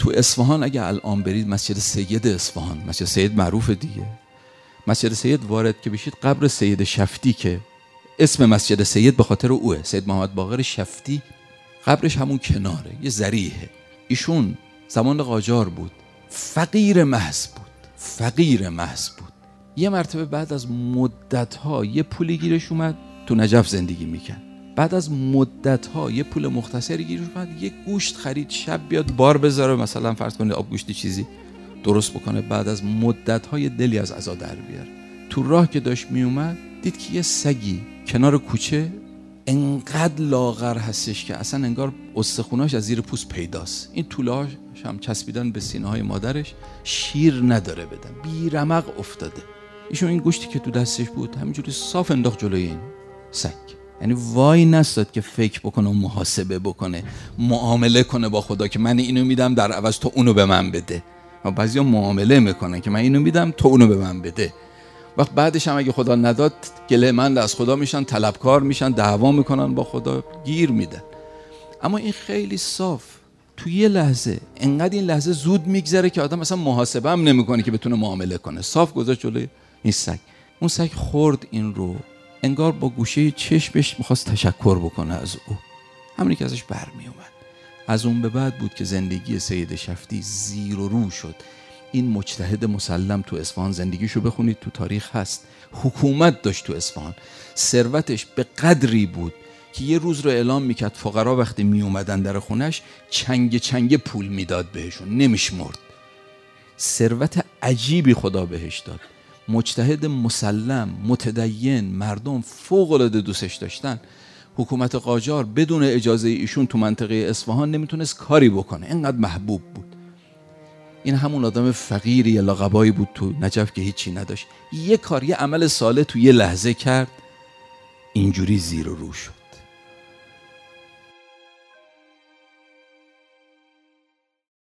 تو اصفهان اگه الان برید مسجد سید اصفهان، مسجد سید معروف دیگه، مسجد سید وارد که بشید قبر سید شفتی که اسم مسجد سید به خاطر اوه، سید محمد باقر شفتی، قبرش همون کناره، یه ذریحه. ایشون زمان قاجار بود، فقیر محض بود. یه مرتبه بعد از مدت‌ها یه پولی گیرش اومد، تو نجف زندگی میکرد. بعد از مدت‌ها یه پول مختصری گیرش اومد، یه گوشت خرید، شب بیاد بار بذاره، مثلا فرض کنید آب گوشتی چیزی درست بکنه. بعد از مدت‌ها یه دلی از عزا در بیاره. تو راه که داشت میومد دید که یه سگی کنار کوچه انقدر لاغر هستش که اصلا انگار استخوناش از زیر پوست پیداست. این طولهاش هم چسبیدن به سینه‌های مادرش، شیر نداره بدن، بی رمق افتاده. ایشون این گوشتی که تو دستش بود همینجوری صاف انداخت جلوی این سگ. یعنی وای نستاد که فکر بکنه و محاسبه بکنه، معامله کنه با خدا که من اینو میدم در عوض تو اونو به من بده. و بعضیا معامله میکنن که من اینو میدم تو اونو به من بده. وقت بعدش هم اگه خدا نداد گله‌مند از خدا میشن، طلبکار میشن، دعوا میکنن با خدا، گیر میدن. اما این خیلی صاف، تو یه لحظه، انقدر این لحظه زود میگذره که آدم اصلا محاسبه هم نمیکنه که بتونه معامله کنه. صاف گذاشت جلوی این سگ. اون سگ خورد این رو، انگار با گوشه چشمش میخواست تشکر بکنه از او، همونی که ازش برمی اومد. از اون به بعد بود که زندگی سید شفتی زیر و رو شد. این مجتهد مسلم تو اصفهان، زندگیشو بخونید تو تاریخ هست، حکومت داشت تو اصفهان، ثروتش به قدری بود که یه روز رو اعلام میکرد فقرا وقتی می اومدن در خونش چنگ پول میداد بهشون، نمیشمرد. ثروت عجیبی خدا بهش داد. مجتهد مسلم، متدین، مردم فوق العاده دوستش داشتن. حکومت قاجار بدون اجازه ایشون تو منطقه اصفهان نمیتونست کاری بکنه، اینقدر محبوب بود. این همون آدم فقیری یا لاغبایی بود تو نجف که هیچی نداشت، یه کار، یه عمل صالح تو یه لحظه کرد، اینجوری زیر و رو شد.